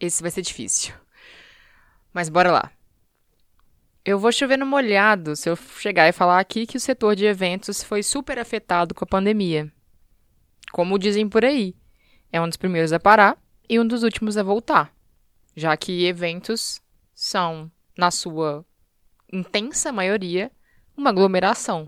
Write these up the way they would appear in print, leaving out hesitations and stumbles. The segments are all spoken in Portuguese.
Esse vai ser difícil. Mas bora lá. Eu vou chover no molhado se eu chegar e falar aqui que o setor de eventos foi super afetado com a pandemia. Como dizem por aí, é um dos primeiros a parar e um dos últimos a voltar, já que eventos são, na sua intensa maioria, uma aglomeração.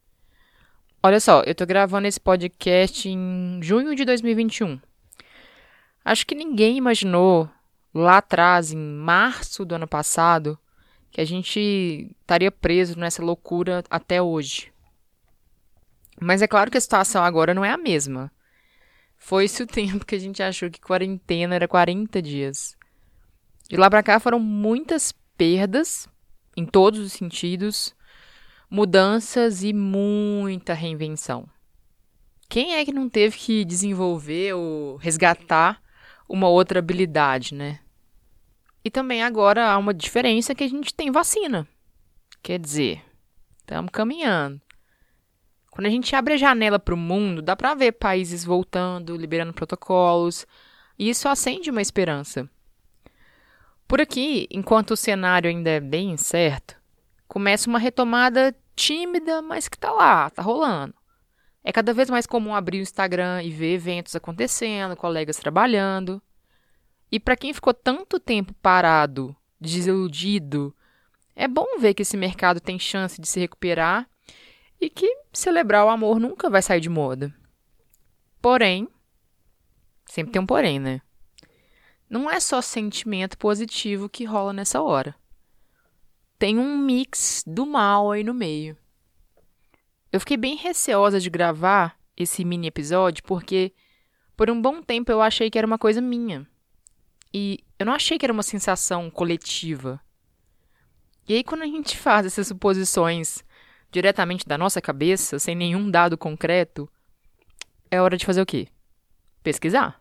Olha só, eu tô gravando esse podcast em junho de 2021. Acho que ninguém imaginou lá atrás, em março do ano passado, que a gente estaria preso nessa loucura até hoje. Mas é claro que a situação agora não é a mesma. Foi-se o tempo que a gente achou que quarentena era 40 dias. De lá pra cá foram muitas perdas, em todos os sentidos, mudanças e muita reinvenção. Quem é que não teve que desenvolver ou resgatar uma outra habilidade, né? E também agora há uma diferença que a gente tem vacina. Quer dizer, estamos caminhando. Quando a gente abre a janela para o mundo, dá para ver países voltando, liberando protocolos, e isso acende uma esperança. Por aqui, enquanto o cenário ainda é bem incerto, começa uma retomada tímida, mas que tá lá, tá rolando. É cada vez mais comum abrir o Instagram e ver eventos acontecendo, colegas trabalhando. E para quem ficou tanto tempo parado, desiludido, é bom ver que esse mercado tem chance de se recuperar e que celebrar o amor nunca vai sair de moda. Porém, sempre tem um porém, né? Não é só sentimento positivo que rola nessa hora. Tem um mix do mal aí no meio. Eu fiquei bem receosa de gravar esse mini episódio porque por um bom tempo eu achei que era uma coisa minha. E eu não achei que era uma sensação coletiva. E aí, quando a gente faz essas suposições diretamente da nossa cabeça, sem nenhum dado concreto, é hora de fazer o quê? Pesquisar.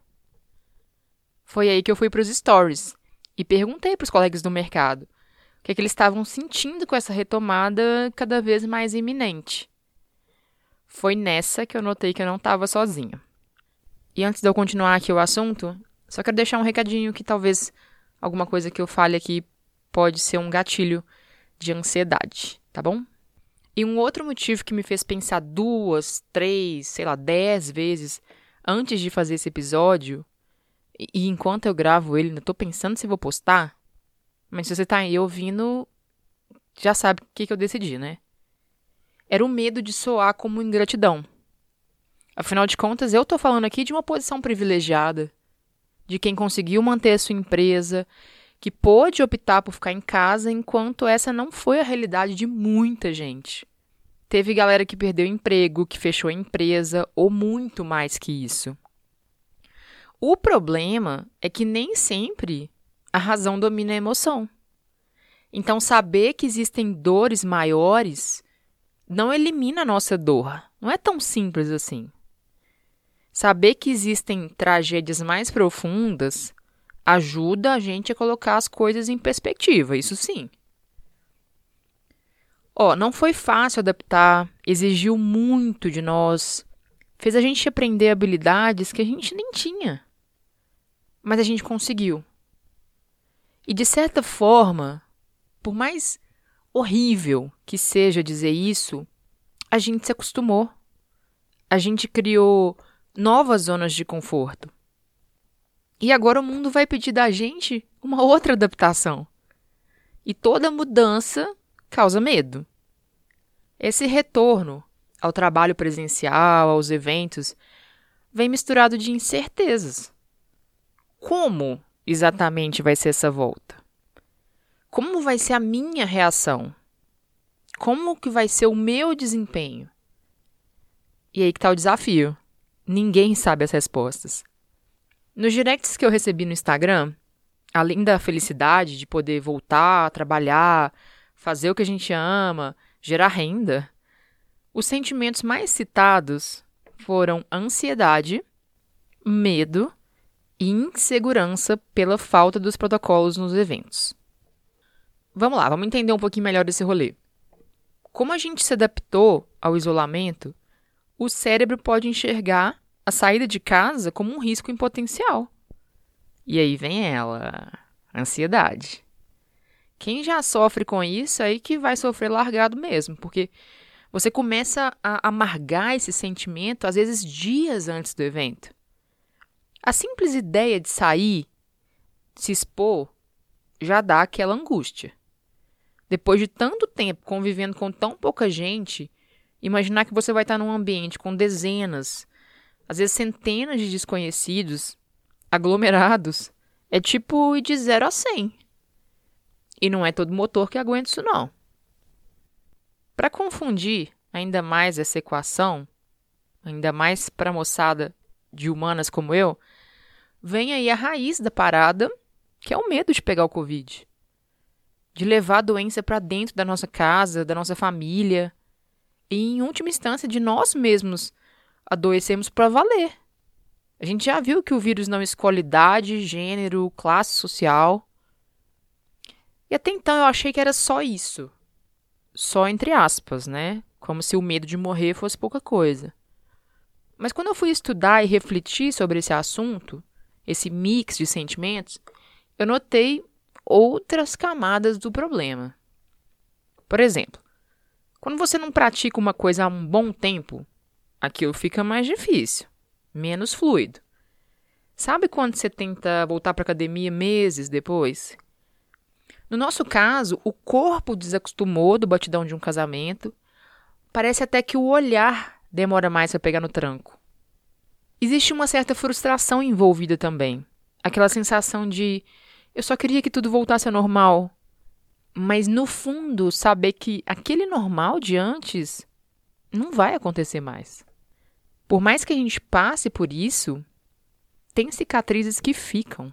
Foi aí que eu fui para os stories e perguntei para os colegas do mercado o que é que eles estavam sentindo com essa retomada cada vez mais iminente. Foi nessa que eu notei que eu não estava sozinha. E antes de eu continuar aqui o assunto, só quero deixar um recadinho que talvez alguma coisa que eu fale aqui pode ser um gatilho de ansiedade, tá bom? E um outro motivo que me fez pensar 2, 3, 10 vezes antes de fazer esse episódio, e enquanto eu gravo ele, ainda tô pensando se vou postar, mas se você tá aí ouvindo, já sabe o que eu decidi, né? Era o medo de soar como ingratidão. Afinal de contas, eu tô falando aqui de uma posição privilegiada, de quem conseguiu manter a sua empresa, que pôde optar por ficar em casa enquanto essa não foi a realidade de muita gente. Teve galera que perdeu emprego, que fechou a empresa, ou muito mais que isso. O problema é que nem sempre a razão domina a emoção. Então, saber que existem dores maiores não elimina a nossa dor. Não é tão simples assim. Saber que existem tragédias mais profundas ajuda a gente a colocar as coisas em perspectiva, isso sim. Não foi fácil adaptar, exigiu muito de nós, fez a gente aprender habilidades que a gente nem tinha. Mas a gente conseguiu. E de certa forma, por mais horrível que seja dizer isso, a gente se acostumou. A gente criou novas zonas de conforto. E agora o mundo vai pedir da gente uma outra adaptação. E toda mudança causa medo. Esse retorno ao trabalho presencial, aos eventos, vem misturado de incertezas. Como exatamente vai ser essa volta? Como vai ser a minha reação? Como que vai ser o meu desempenho? E aí que está o desafio. Ninguém sabe as respostas. Nos directs que eu recebi no Instagram, além da felicidade de poder voltar a trabalhar, fazer o que a gente ama, gerar renda, os sentimentos mais citados foram ansiedade, medo e insegurança pela falta dos protocolos nos eventos. Vamos lá, vamos entender um pouquinho melhor desse rolê. Como a gente se adaptou ao isolamento, o cérebro pode enxergar a saída de casa como um risco em potencial. E aí vem ela, ansiedade. Quem já sofre com isso aí que vai sofrer largado mesmo, porque você começa a amargar esse sentimento, às vezes dias antes do evento. A simples ideia de sair, se expor, já dá aquela angústia. Depois de tanto tempo convivendo com tão pouca gente, imaginar que você vai estar num ambiente com dezenas, às vezes centenas de desconhecidos, aglomerados, é tipo ir de 0 a 100. E não é todo motor que aguenta isso, não. Para confundir ainda mais essa equação, ainda mais para a moçada de humanas como eu, vem aí a raiz da parada, que é o medo de pegar o Covid. De levar a doença para dentro da nossa casa, da nossa família, e, em última instância, de nós mesmos adoecermos para valer. A gente já viu que o vírus não escolhe idade, gênero, classe social. E até então eu achei que era só isso. Só entre aspas, né? Como se o medo de morrer fosse pouca coisa. Mas quando eu fui estudar e refletir sobre esse assunto, esse mix de sentimentos, eu notei outras camadas do problema. Por exemplo, quando você não pratica uma coisa há um bom tempo, aquilo fica mais difícil, menos fluido. Sabe quando você tenta voltar para a academia meses depois? No nosso caso, o corpo desacostumou do batidão de um casamento. Parece até que o olhar demora mais para pegar no tranco. Existe uma certa frustração envolvida também. Aquela sensação de eu só queria que tudo voltasse ao normal. Mas no fundo, saber que aquele normal de antes não vai acontecer mais. Por mais que a gente passe por isso, tem cicatrizes que ficam.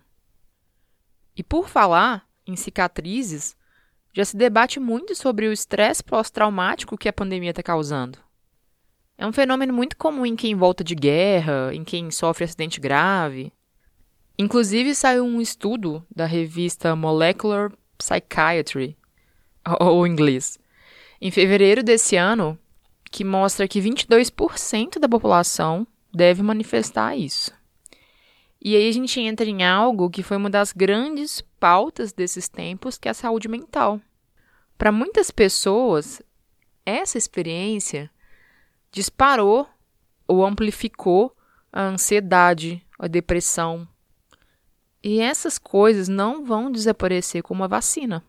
E por falar em cicatrizes, já se debate muito sobre o estresse pós-traumático que a pandemia está causando. É um fenômeno muito comum em quem volta de guerra, em quem sofre acidente grave. Inclusive, saiu um estudo da revista Molecular Psychiatry, ou em inglês, em fevereiro desse ano, que mostra que 22% da população deve manifestar isso. E aí a gente entra em algo que foi uma das grandes pautas desses tempos, que é a saúde mental. Para muitas pessoas, essa experiência disparou ou amplificou a ansiedade, a depressão. E essas coisas não vão desaparecer com uma vacina.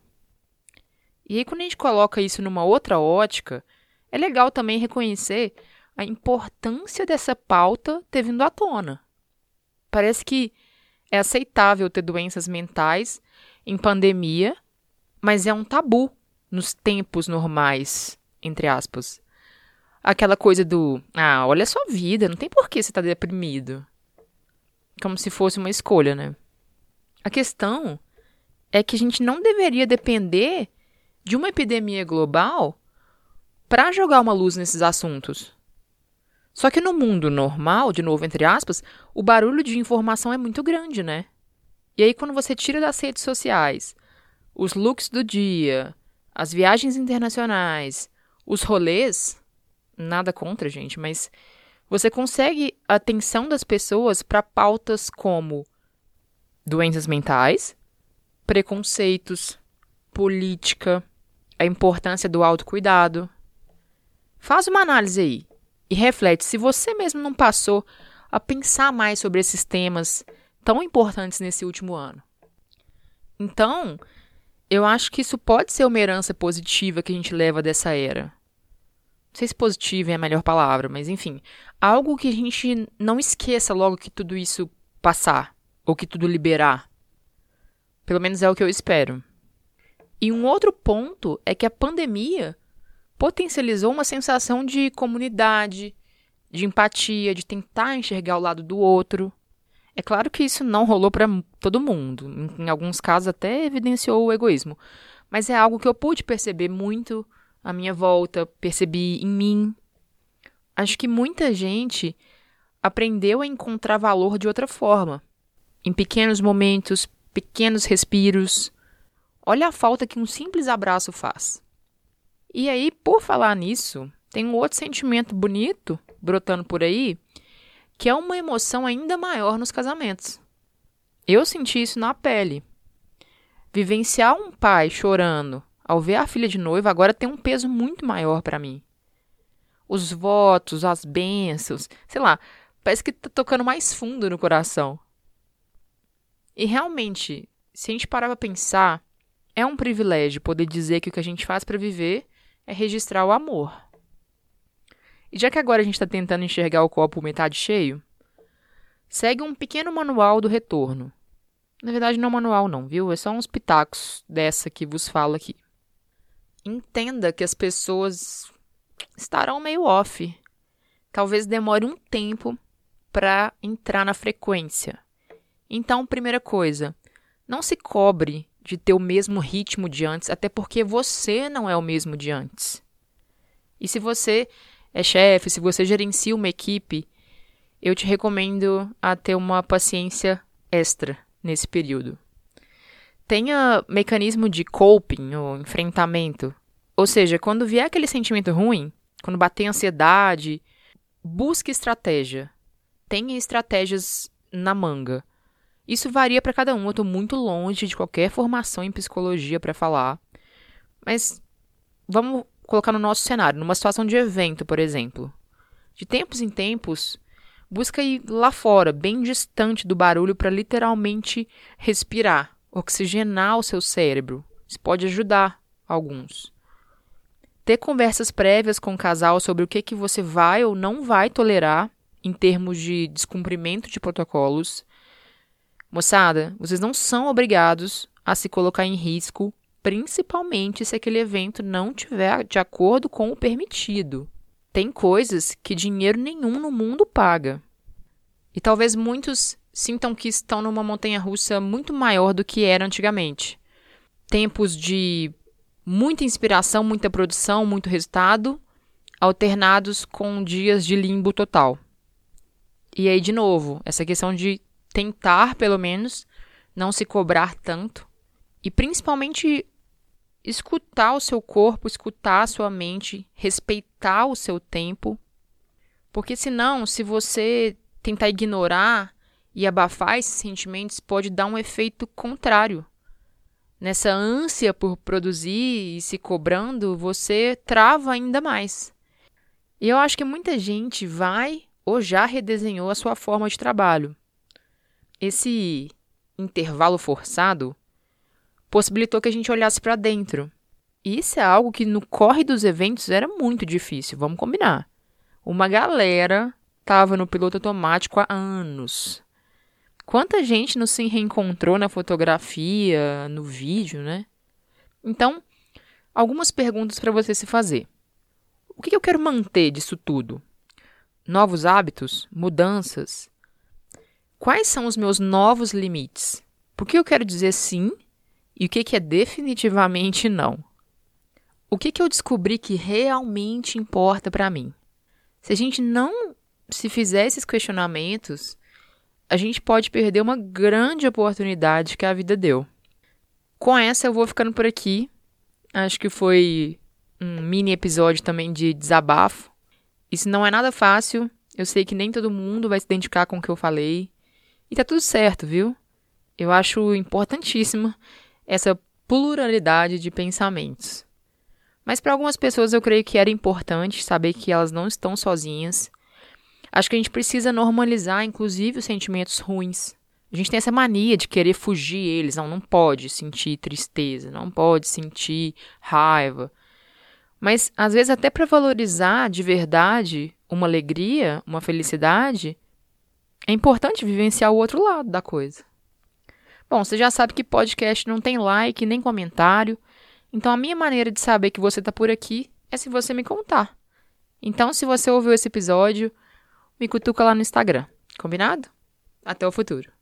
E aí, quando a gente coloca isso numa outra ótica, é legal também reconhecer a importância dessa pauta ter vindo à tona. Parece que é aceitável ter doenças mentais em pandemia, mas é um tabu nos tempos normais, entre aspas. Aquela coisa do, olha a sua vida, não tem por que você estar deprimido. Como se fosse uma escolha, né? A questão é que a gente não deveria depender de uma epidemia global para jogar uma luz nesses assuntos. Só que no mundo normal, de novo, entre aspas, o barulho de informação é muito grande, né? E aí, quando você tira das redes sociais os looks do dia, as viagens internacionais, os rolês, nada contra, gente, mas você consegue a atenção das pessoas para pautas como doenças mentais, preconceitos, política, a importância do autocuidado. Faz uma análise aí e reflete se você mesmo não passou a pensar mais sobre esses temas tão importantes nesse último ano. Então, eu acho que isso pode ser uma herança positiva que a gente leva dessa era. Não sei se positiva é a melhor palavra, mas enfim, algo que a gente não esqueça logo que tudo isso passar, ou que tudo liberar. Pelo menos é o que eu espero. E um outro ponto é que a pandemia potencializou uma sensação de comunidade, de empatia, de tentar enxergar o lado do outro. É claro que isso não rolou para todo mundo. Em alguns casos até evidenciou o egoísmo. Mas é algo que eu pude perceber muito à minha volta, percebi em mim. Acho que muita gente aprendeu a encontrar valor de outra forma. Em pequenos momentos, pequenos respiros. Olha a falta que um simples abraço faz. E aí, por falar nisso, tem um outro sentimento bonito brotando por aí, que é uma emoção ainda maior nos casamentos. Eu senti isso na pele. Vivenciar um pai chorando ao ver a filha de noiva agora tem um peso muito maior para mim. Os votos, as bênçãos, sei lá, parece que tá tocando mais fundo no coração. E realmente, se a gente parar pra pensar, é um privilégio poder dizer que o que a gente faz para viver é registrar o amor. E já que agora a gente está tentando enxergar o copo metade cheio, segue um pequeno manual do retorno. Na verdade, não é um manual não, viu? É só uns pitacos dessa que vos falo aqui. Entenda que as pessoas estarão meio off. Talvez demore um tempo para entrar na frequência. Então, primeira coisa, não se cobre de ter o mesmo ritmo de antes, até porque você não é o mesmo de antes. E se você é chefe, se você gerencia uma equipe, eu te recomendo a ter uma paciência extra nesse período. Tenha mecanismo de coping, ou enfrentamento. Ou seja, quando vier aquele sentimento ruim, quando bater ansiedade, busque estratégia. Tenha estratégias na manga. Isso varia para cada um. Eu estou muito longe de qualquer formação em psicologia para falar. Mas vamos colocar no nosso cenário, numa situação de evento, por exemplo. De tempos em tempos, busca ir lá fora, bem distante do barulho, para literalmente respirar, oxigenar o seu cérebro. Isso pode ajudar alguns. Ter conversas prévias com o casal sobre o que você vai ou não vai tolerar em termos de descumprimento de protocolos. Moçada, vocês não são obrigados a se colocar em risco, principalmente se aquele evento não tiver de acordo com o permitido. Tem coisas que dinheiro nenhum no mundo paga. E talvez muitos sintam que estão numa montanha-russa muito maior do que era antigamente. Tempos de muita inspiração, muita produção, muito resultado, alternados com dias de limbo total. E aí, de novo, essa questão de tentar, pelo menos, não se cobrar tanto. E principalmente escutar o seu corpo, escutar a sua mente, respeitar o seu tempo. Porque senão, se você tentar ignorar e abafar esses sentimentos, pode dar um efeito contrário. Nessa ânsia por produzir e se cobrando, você trava ainda mais. E eu acho que muita gente vai ou já redesenhou a sua forma de trabalho. Esse intervalo forçado possibilitou que a gente olhasse para dentro. E isso é algo que no corre dos eventos era muito difícil, vamos combinar. Uma galera estava no piloto automático há anos. Quanta gente não se reencontrou na fotografia, no vídeo, né? Então, algumas perguntas para você se fazer. O que eu quero manter disso tudo? Novos hábitos? Mudanças? Quais são os meus novos limites? Por que eu quero dizer sim e o que é definitivamente não? O que eu descobri que realmente importa para mim? Se a gente não se fizer esses questionamentos, a gente pode perder uma grande oportunidade que a vida deu. Com essa eu vou ficando por aqui. Acho que foi um mini episódio também de desabafo. Isso não é nada fácil. Eu sei que nem todo mundo vai se identificar com o que eu falei. E tá tudo certo, viu? Eu acho importantíssima essa pluralidade de pensamentos. Mas para algumas pessoas eu creio que era importante saber que elas não estão sozinhas. Acho que a gente precisa normalizar, inclusive, os sentimentos ruins. A gente tem essa mania de querer fugir eles. Não pode sentir tristeza, não pode sentir raiva. Mas, às vezes, até para valorizar de verdade uma alegria, uma felicidade, é importante vivenciar o outro lado da coisa. Bom, você já sabe que podcast não tem like nem comentário. Então, a minha maneira de saber que você está por aqui é se você me contar. Então, se você ouviu esse episódio, me cutuca lá no Instagram. Combinado? Até o futuro.